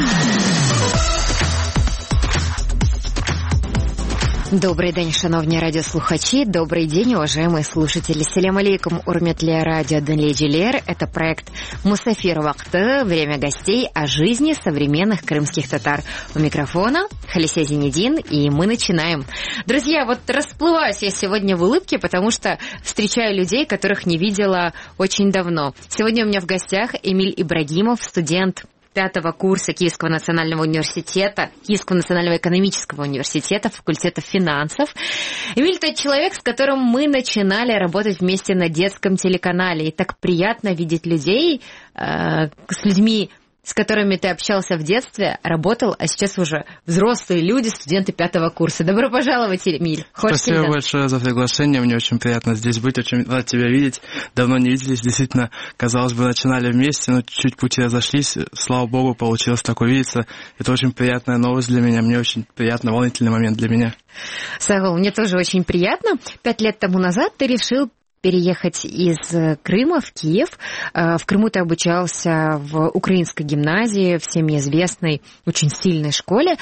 Добрий день, шановні радиослухачи, добрый день, уважаемые слушатели. Селям алейкум, урметли радио Денледжилер. Это проект Мусафир Вакты, время гостей о жизни современных крымских татар. У микрофона Халися Зинедин, и мы начинаем. Друзья, вот расплываюсь я сегодня в улыбке, потому что встречаю людей, которых не видела очень давно. Сегодня у меня в гостях Эмиль Ибрагимов, студент 5-го курса Киевского национального университета, Киевского национального экономического университета, факультета финансов. Эмиль тот человек, с которым мы начинали работать вместе на детском телеканале. И так приятно видеть людей, с людьми, с которыми ты общался в детстве, работал, а сейчас уже взрослые люди, студенты 5-го курса. Добро пожаловать, Эмиль. Спасибо большое за приглашение. Мне очень приятно здесь быть, очень рад тебя видеть. Давно не виделись. Действительно, казалось бы, начинали вместе, но чуть-чуть пути разошлись. Слава богу, получилось так увидеться. Это очень приятная новость для меня. Мне очень приятно, волнительный момент для меня. Сагул, мне тоже очень приятно. 5 лет тому назад ты решил переехать из Крыма в Киев. В Крыму ты обучался в украинской гимназии, всеми известной, очень сильной школе.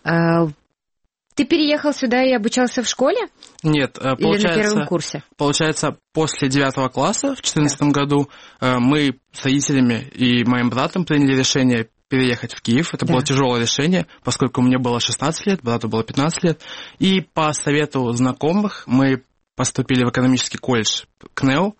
Ты переехал сюда и обучался в школе? Нет, или на первом курсе? Получается, после 9 класса в 2014 году мы с родителями и моим братом приняли решение переехать в Киев. Это было тяжелое решение, поскольку мне было 16 лет, брату было 15 лет. И по совету знакомых мы поступили в экономический колледж КНЕУ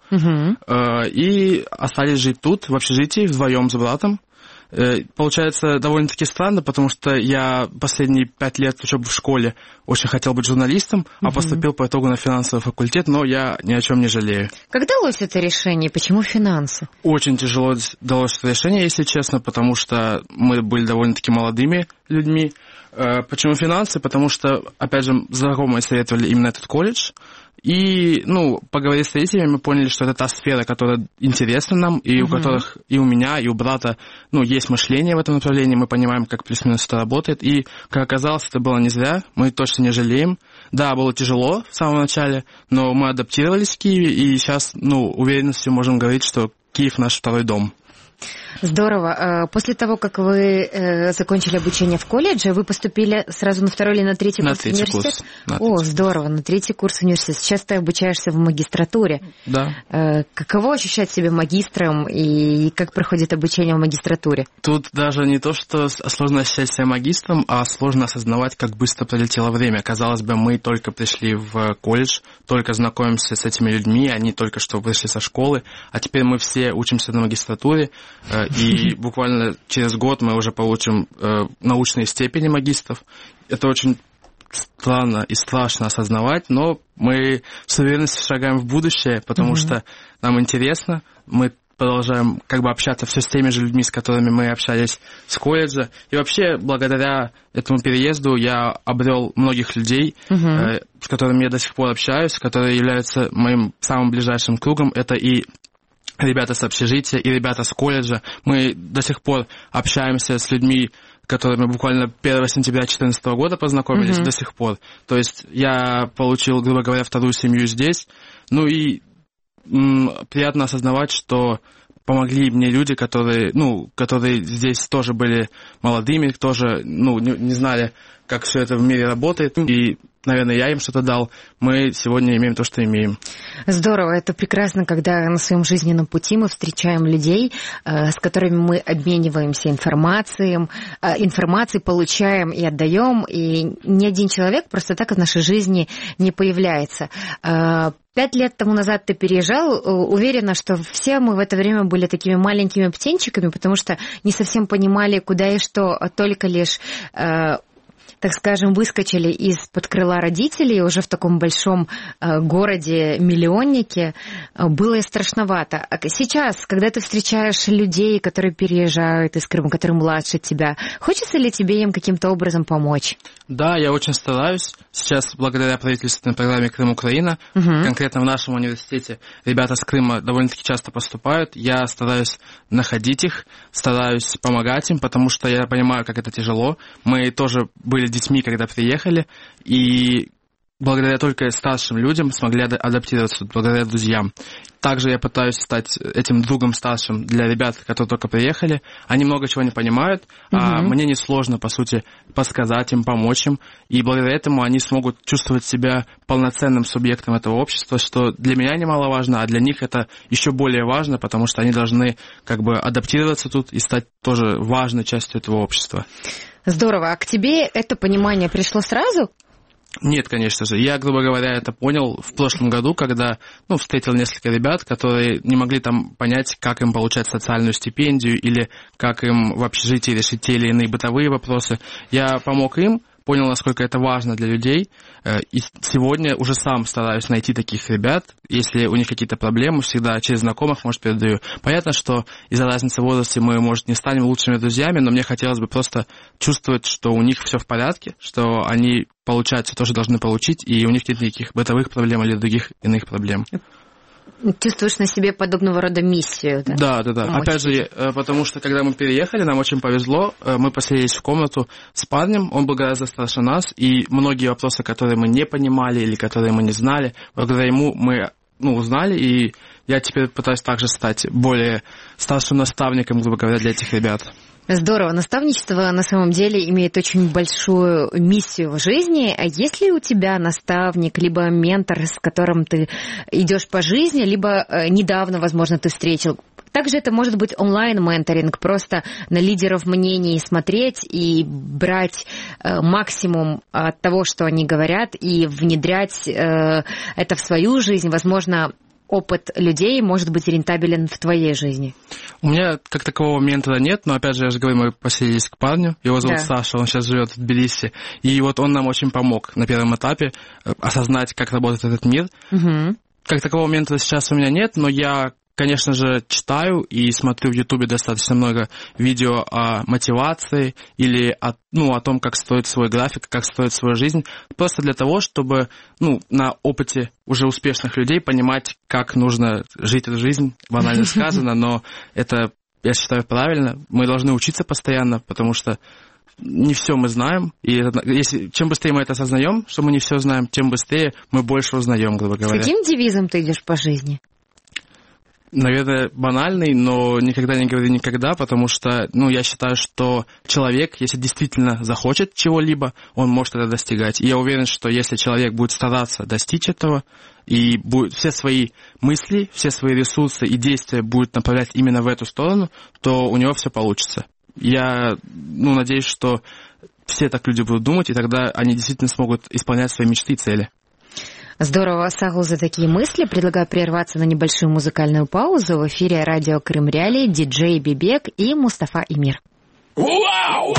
и остались жить тут, в общежитии, вдвоем с братом. Получается довольно-таки странно, потому что я последние 5 лет учебы в школе очень хотел быть журналистом, а поступил по итогу на финансовый факультет, но я ни о чем не жалею. Как далось это решение? Почему финансы? Очень тяжело далось это решение, если честно, потому что мы были довольно-таки молодыми людьми. Почему финансы? Потому что, опять же, знакомые советовали именно этот колледж. И, поговорив с родителями, мы поняли, что это та сфера, которая интересна нам, и у которых, и у меня, и у брата, есть мышление в этом направлении, мы понимаем, как плюс-минус это работает. И, как оказалось, это было не зря, мы точно не жалеем. Да, было тяжело в самом начале, но мы адаптировались в Киеве, и сейчас, уверенностью можем говорить, что Киев наш второй дом. Здорово. После того, как вы закончили обучение в колледже, вы поступили сразу на 2-й или на 3-й курс университета? О, здорово, на 3-й курс университета. Сейчас ты обучаешься в магистратуре. Да. Каково ощущать себя магистром и как проходит обучение в магистратуре? Тут даже не то, что сложно ощущать себя магистром, а сложно осознавать, как быстро пролетело время. Казалось бы, мы только пришли в колледж, только знакомимся с этими людьми, они только что вышли со школы, а теперь мы все учимся на магистратуре, и буквально через год мы уже получим научные степени магистров. Это очень странно и страшно осознавать, но мы с уверенностью шагаем в будущее, потому что нам интересно, мы продолжаем общаться все с теми же людьми, с которыми мы общались с колледжа. И вообще, благодаря этому переезду я обрел многих людей, с которыми я до сих пор общаюсь, которые являются моим самым ближайшим кругом. Это и ребята с общежития, и ребята с колледжа. Мы до сих пор общаемся с людьми, которыми буквально 1 сентября 2014 года познакомились до сих пор. То есть я получил, грубо говоря, вторую семью здесь. И приятно осознавать, что помогли мне люди, которые здесь тоже были молодыми, тоже не знали, как все это в мире работает. И, наверное, я им что-то дал. Мы сегодня имеем то, что имеем. Здорово. Это прекрасно, когда на своем жизненном пути мы встречаем людей, с которыми мы обмениваемся информацией, получаем и отдаем. И ни один человек просто так в нашей жизни не появляется. 5 лет тому назад ты переезжал. Уверена, что все мы в это время были такими маленькими птенчиками, потому что не совсем понимали, куда и что, только лишь так скажем, выскочили из-под крыла родителей уже в таком большом городе-миллионнике, было страшновато. А сейчас, когда ты встречаешь людей, которые переезжают из Крыма, которые младше тебя, хочется ли тебе им каким-то образом помочь? Да, я очень стараюсь. Сейчас, благодаря правительственной программе «Крым-Украина», конкретно в нашем университете, ребята с Крыма довольно-таки часто поступают. Я стараюсь находить их, стараюсь помогать им, потому что я понимаю, как это тяжело. Мы тоже были детьми, когда приехали, и благодаря только старшим людям смогли адаптироваться, благодаря друзьям. Также я пытаюсь стать этим другом старшим для ребят, которые только приехали. Они много чего не понимают, а мне несложно, по сути, подсказать им, помочь им. И благодаря этому они смогут чувствовать себя полноценным субъектом этого общества, что для меня немаловажно, а для них это еще более важно, потому что они должны как бы адаптироваться тут и стать тоже важной частью этого общества. Здорово. А к тебе это понимание пришло сразу? Нет, конечно же. Я, грубо говоря, это понял в прошлом году, когда встретил несколько ребят, которые не могли там понять, как им получать социальную стипендию или как им в общежитии решить те или иные бытовые вопросы. Я помог им, понял, насколько это важно для людей, и сегодня уже сам стараюсь найти таких ребят. Если у них какие-то проблемы, всегда через знакомых, может, передаю. Понятно, что из-за разницы в возрасте мы, может, не станем лучшими друзьями, но мне хотелось бы просто чувствовать, что у них все в порядке, что они получают все, тоже должны получить, и у них нет никаких бытовых проблем или других иных проблем. Чувствуешь на себе подобного рода миссию, да? Да. Опять же, потому что, когда мы переехали, нам очень повезло, мы поселились в комнату с парнем, он был гораздо старше нас, и многие вопросы, которые мы не понимали или которые мы не знали, благодаря ему мы узнали, и я теперь пытаюсь также стать более старшим наставником, грубо говоря, для этих ребят. Здорово. Наставничество на самом деле имеет очень большую миссию в жизни. А есть ли у тебя наставник, либо ментор, с которым ты идешь по жизни, либо недавно, возможно, ты встретил? Также это может быть онлайн-менторинг, просто на лидеров мнений смотреть и брать максимум от того, что они говорят, и внедрять это в свою жизнь. Возможно, опыт людей может быть рентабелен в твоей жизни? У меня как такового ментора нет, но, опять же, я же говорю, мы поселились к парню, его зовут Саша, он сейчас живет в Тбилиси, и вот он нам очень помог на первом этапе осознать, как работает этот мир. Как такового ментора сейчас у меня нет, но я, конечно же, читаю и смотрю в Ютубе достаточно много видео о мотивации или о том, как строить свой график, как строить свою жизнь, просто для того, чтобы на опыте уже успешных людей понимать, как нужно жить эту жизнь, банально сказано, но это, я считаю, правильно. Мы должны учиться постоянно, потому что не все мы знаем, и чем быстрее мы это осознаем, что мы не все знаем, тем быстрее мы больше узнаем, грубо говоря. С каким девизом ты идешь по жизни? Наверное, банальный, но никогда не говори никогда, потому что, я считаю, что человек, если действительно захочет чего-либо, он может это достигать. И я уверен, что если человек будет стараться достичь этого, и будет все свои мысли, все свои ресурсы и действия будет направлять именно в эту сторону, то у него все получится. Я, надеюсь, что все так люди будут думать, и тогда они действительно смогут исполнять свои мечты и цели. Здорово, Сагул, за такие мысли. Предлагаю прерваться на небольшую музыкальную паузу. В эфире радио Крым Реалии, диджей Бибек и Мустафа Эмир. Вау!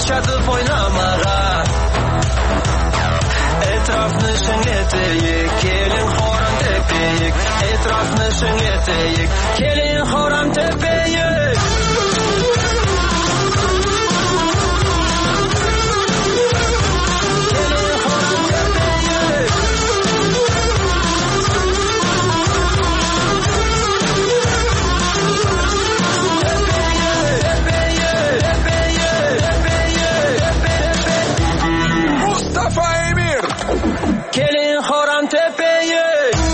çatıp oynamağa Etrafını şengeteyik Gelin horan tepeyik Etrafını şengeteyik Gelin horan tepeyik Gelin horan tepeye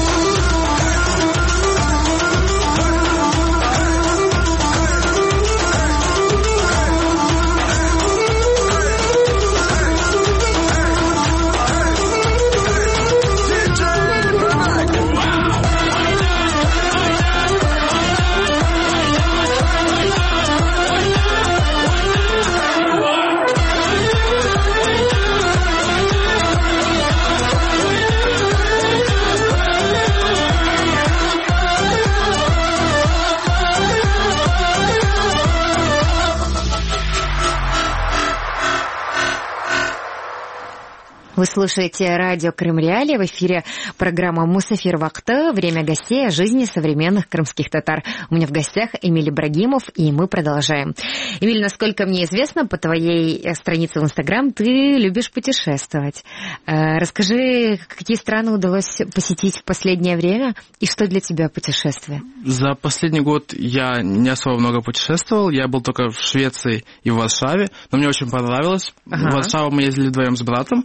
Вы слушаете радио Крым-Реалии, в эфире программа «Мусафир Вакты», время гостей о жизни современных крымских татар. У меня в гостях Эмиль Ибрагимов, и мы продолжаем. Эмиль, насколько мне известно, по твоей странице в Инстаграм ты любишь путешествовать. Расскажи, какие страны удалось посетить в последнее время, и что для тебя путешествие? За последний год я не особо много путешествовал, я был только в Швеции и в Варшаве, но мне очень понравилось. В Варшаву мы ездили вдвоем с братом.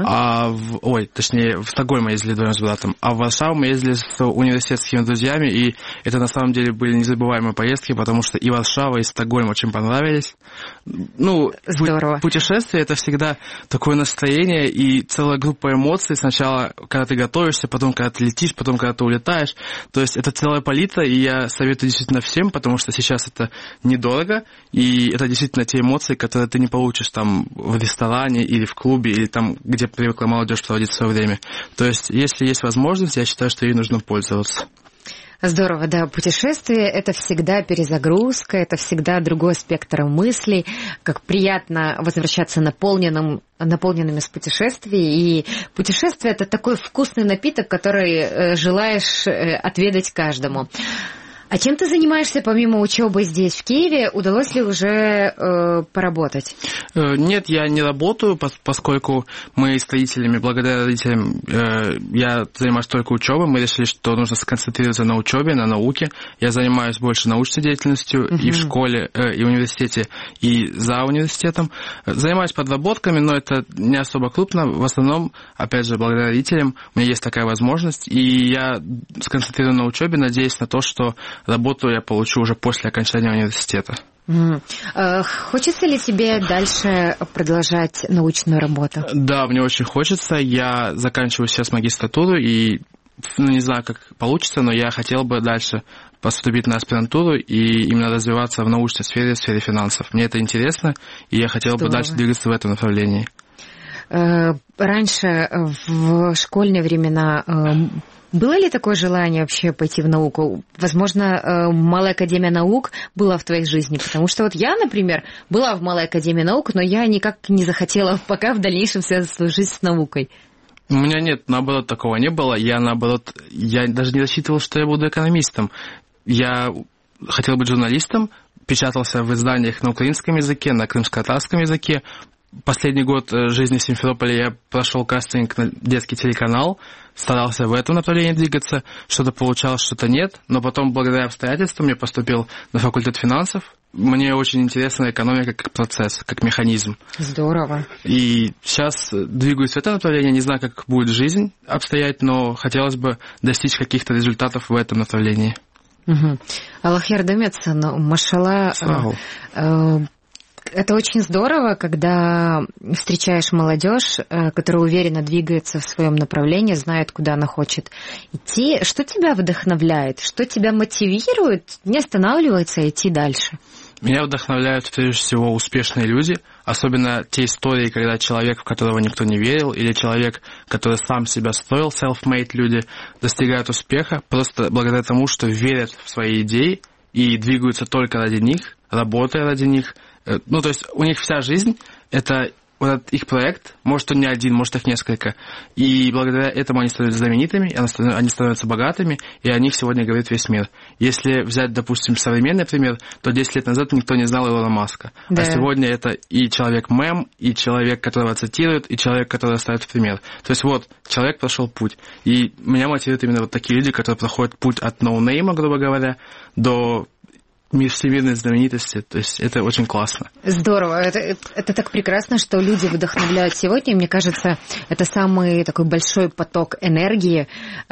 В Стокгольм мы ездили вдвоем с братом, а в Варшаву мы ездили с университетскими друзьями, и это на самом деле были незабываемые поездки, потому что и Варшава, и Стокгольм очень понравились. Здорово. Путешествие — это всегда такое настроение и целая группа эмоций. Сначала, когда ты готовишься, потом, когда ты летишь, потом, когда ты улетаешь. То есть это целая палитра, и я советую действительно всем, потому что сейчас это недорого, и это действительно те эмоции, которые ты не получишь там в ресторане или в клубе, или там, где привыкла молодежь проводить свое время. То есть, если есть возможность, я считаю, что ей нужно пользоваться. Здорово, да. Путешествие — это всегда перезагрузка, это всегда другой спектр мыслей, как приятно возвращаться наполненными с путешествий. И путешествие — это такой вкусный напиток, который желаешь отведать каждому. А чем ты занимаешься помимо учебы здесь, в Киеве? Удалось ли уже поработать? Нет, я не работаю, поскольку мы с родителями, благодаря родителям, я занимаюсь только учебой. Мы решили, что нужно сконцентрироваться на учебе, на науке. Я занимаюсь больше научной деятельностью и в школе, и в университете, и за университетом. Занимаюсь подработками, но это не особо крупно. В основном, опять же, благодаря родителям у меня есть такая возможность, и я сконцентрирован на учебе, надеясь на то, что работу я получу уже после окончания университета. Хочется ли тебе дальше продолжать научную работу? Да, мне очень хочется. Я заканчиваю сейчас магистратуру, и не знаю, как получится, но я хотел бы дальше поступить на аспирантуру и именно развиваться в научной сфере, в сфере финансов. Мне это интересно, и я хотел бы дальше двигаться в этом направлении. Раньше, в школьные времена, было ли такое желание вообще пойти в науку? Возможно, Малая академия наук была в твоей жизни, потому что вот я, например, была в Малой академии наук, но я никак не захотела пока в дальнейшем связать свою жизнь с наукой. У меня нет, наоборот, такого не было. Я даже не рассчитывал, что я буду экономистом. Я хотел быть журналистом, печатался в изданиях на украинском языке, на крымско-татарском языке. Последний год жизни в Симферополе я прошел кастинг на детский телеканал, старался в этом направлении двигаться, что-то получалось, что-то нет, но потом, благодаря обстоятельствам, я поступил на факультет финансов. Мне очень интересна экономика как процесс, как механизм. Здорово. И сейчас двигаюсь в это направление, не знаю, как будет жизнь обстоять, но хотелось бы достичь каких-то результатов в этом направлении. Аллах ярдам етсін, машалла. Это очень здорово, когда встречаешь молодежь, которая уверенно двигается в своем направлении, знает, куда она хочет идти. Что тебя вдохновляет? Что тебя мотивирует не останавливаться и идти дальше? Меня вдохновляют, прежде всего, успешные люди, особенно те истории, когда человек, в которого никто не верил, или человек, который сам себя строил, self-made люди, достигают успеха просто благодаря тому, что верят в свои идеи и двигаются только ради них, работая ради них. То есть у них вся жизнь это вот этот их проект, может, он не один, может, их несколько, и благодаря этому они становятся знаменитыми, они становятся богатыми, и о них сегодня говорит весь мир. Если взять, допустим, современный пример, то 10 лет назад никто не знал Илона Маска. Да. А сегодня это и человек-мем, и человек, которого цитируют, и человек, который ставит в пример. То есть вот, человек прошел путь. И меня мотивируют именно вот такие люди, которые проходят путь от ноунейма, грубо говоря, до всемирной знаменитости, то есть это очень классно. Здорово, это так прекрасно, что люди вдохновляют сегодня, и мне кажется, это самый такой большой поток энергии.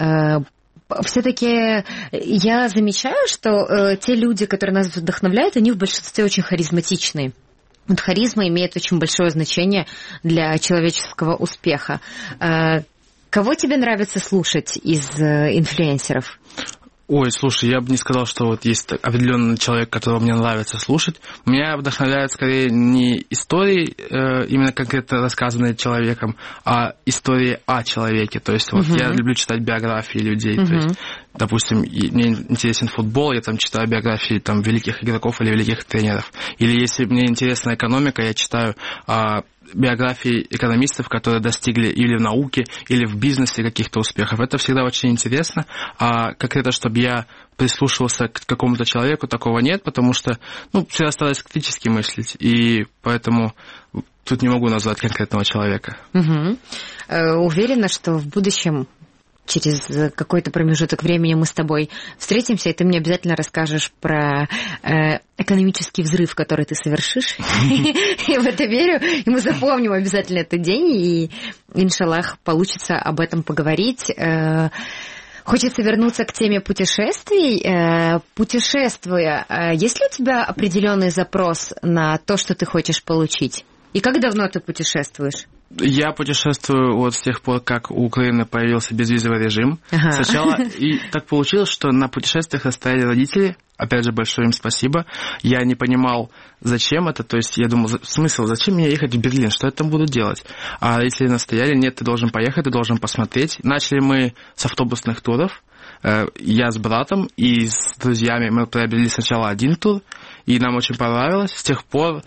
Все-таки я замечаю, что те люди, которые нас вдохновляют, они в большинстве очень харизматичные. Вот харизма имеет очень большое значение для человеческого успеха. Кого тебе нравится слушать из инфлюенсеров? Ой, слушай, я бы не сказал, что вот есть определенный человек, которого мне нравится слушать. Меня вдохновляют скорее не истории, именно конкретно рассказанные человеком, а истории о человеке. То есть вот я люблю читать биографии людей. То есть, допустим, мне интересен футбол, я там читаю биографии там, великих игроков или великих тренеров. Или если мне интересна экономика, я читаю биографии экономистов, которые достигли или в науке, или в бизнесе каких-то успехов. Это всегда очень интересно. А конкретно, чтобы я прислушивался к какому-то человеку, такого нет, потому что всегда стараюсь критически мыслить, и поэтому тут не могу назвать конкретного человека. Уверена, что в будущем через какой-то промежуток времени мы с тобой встретимся, и ты мне обязательно расскажешь про экономический взрыв, который ты совершишь. Я в это верю, и мы запомним обязательно этот день, и, иншаллах, получится об этом поговорить. Хочется вернуться к теме путешествий. Путешествуя, есть ли у тебя определенный запрос на то, что ты хочешь получить? И как давно ты путешествуешь? Я путешествую вот с тех пор, как у Украины появился безвизовый режим. Сначала и так получилось, что на путешествиях оставили родители. Опять же, большое им спасибо. Я не понимал, зачем это. То есть я думал, смысл, зачем мне ехать в Берлин? Что я там буду делать? А родители настояли, нет, ты должен поехать, ты должен посмотреть. Начали мы с автобусных туров. Я с братом и с друзьями мы приобрели сначала один тур, и нам очень понравилось. С тех пор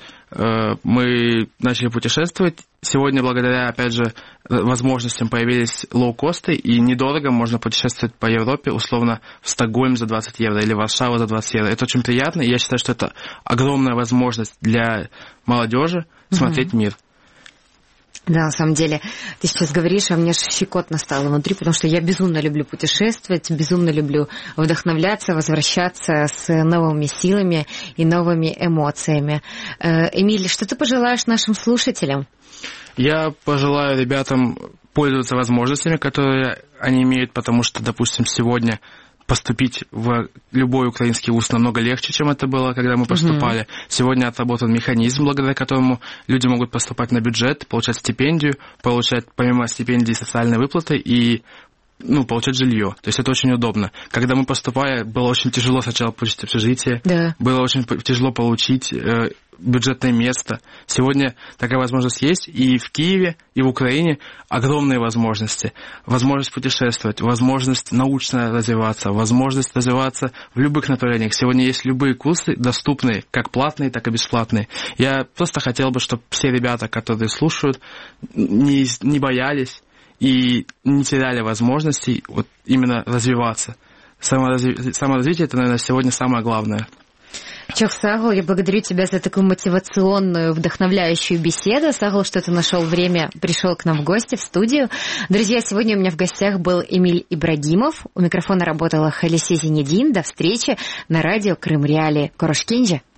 мы начали путешествовать. Сегодня, благодаря, опять же, возможностям появились лоукосты, и недорого можно путешествовать по Европе, условно, в Стокгольм за 20 евро или в Варшаву за 20 евро. Это очень приятно, и я считаю, что это огромная возможность для молодежи смотреть мир. Да, на самом деле, ты сейчас говоришь, а мне щекотно стало внутри, потому что я безумно люблю путешествовать, безумно люблю вдохновляться, возвращаться с новыми силами и новыми эмоциями. Эмиль, что ты пожелаешь нашим слушателям? Я пожелаю ребятам пользоваться возможностями, которые они имеют, потому что, допустим, сегодня поступить в любой украинский вуз намного легче, чем это было, когда мы поступали. Сегодня отработан механизм, благодаря которому люди могут поступать на бюджет, получать стипендию, получать помимо стипендии социальные выплаты и получать жилье. То есть это очень удобно. Когда мы поступали, было очень тяжело сначала получить общежитие, было очень тяжело получить бюджетное место. Сегодня такая возможность есть, и в Киеве, и в Украине огромные возможности. Возможность путешествовать, возможность научно развиваться, возможность развиваться в любых направлениях. Сегодня есть любые курсы, доступные, как платные, так и бесплатные. Я просто хотел бы, чтобы все ребята, которые слушают, не боялись и не теряли возможностей вот именно развиваться. Саморазвитие – это, наверное, сегодня самое главное. Чох Сагл, я благодарю тебя за такую мотивационную, вдохновляющую беседу. Сагл, что ты нашел время, пришел к нам в гости, в студию. Друзья, сегодня у меня в гостях был Эмиль Ибрагимов. У микрофона работала Халисе Зинедин. До встречи на радио Крым Реалии. Корошкенджи.